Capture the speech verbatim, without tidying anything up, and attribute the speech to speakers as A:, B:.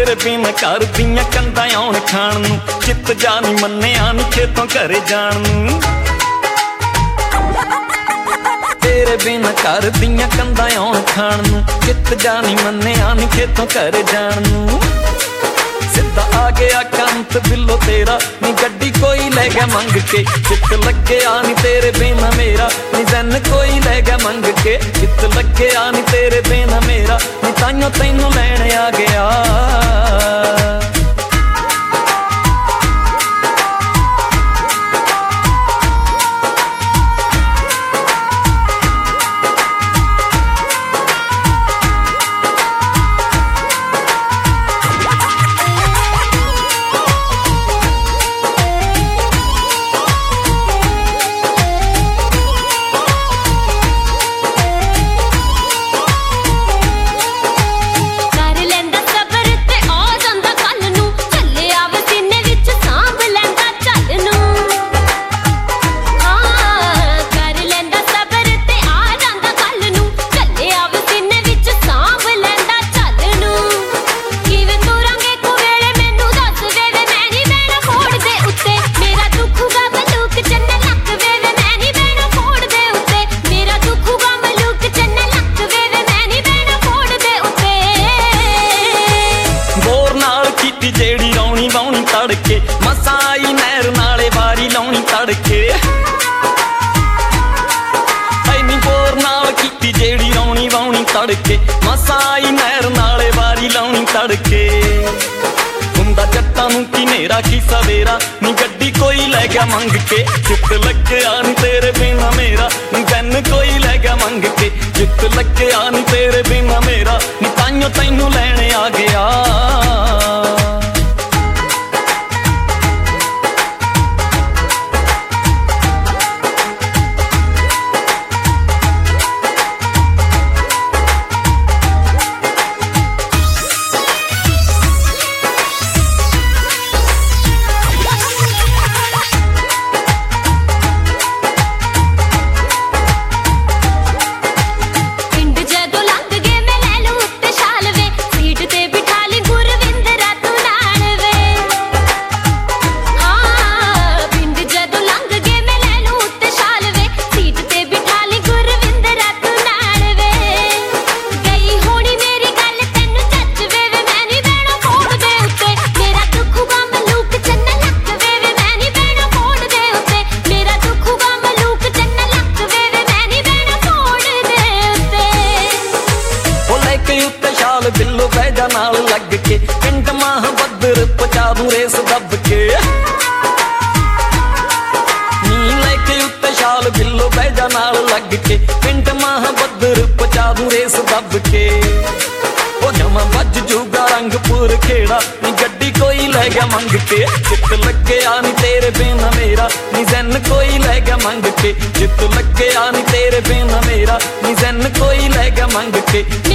A: तेरे बिना घर दियां कंधां आउण खाण नूं, चित जा नी मन्निया नी खेतों घरे जाण नूं। तेरे बिना घर दियां कंधां आउण खाण नूं, चित जा नी मन्निया नी खेतों घरे जाण नूं। सिद्धा आ गया कंत बिल्लो तेरा, नी गड्डी कोई ले गया मंग के, चित लग्या नी तेरे बिना मेरा, नी जन कोई ले गया मंग के, चित लग्या नी तेरे बिना मेरा, नी ताइयों तैनू लैण आ गया। जेड़ी रौनी वाउनी तड़के, मसाई नहर नाले वारी लाउनी तड़के, ऐनी बोर नाल कीती जेड़ी रौनी वाउनी तड़के, मसाई नहर नाले वारी लाउनी तड़के। हुंदा जट्टां नूं की नेरा की सवेरा, नी गड्डी कोई लै गया मंग के, चित लग्या नी तेरे बिना मेरा, नी जन कोई लै गया मंग के, चित लग्या नी तेरे बिना मेरा, नी ताइयों तैनू लैण आ गया। बिल्लो बैजा नाल लग के, पिंड माह बदर पचा दूं रेस दब के, नी लेके उत्ते शाल बिल्लो बैजा नाल लग के, पिंड माह बदर पचा दूं रेस दब के। ओ जमा बज जूगा रंगपुर खेड़ा, नी गड्डी कोई ले गया मंग के, चित लग्या नी तेरे बिना मेरा, नी जन कोई ले गया मंग के, चित लग्या नी तेरे बिना मेरा, नी जन कोई ले गया मंग के।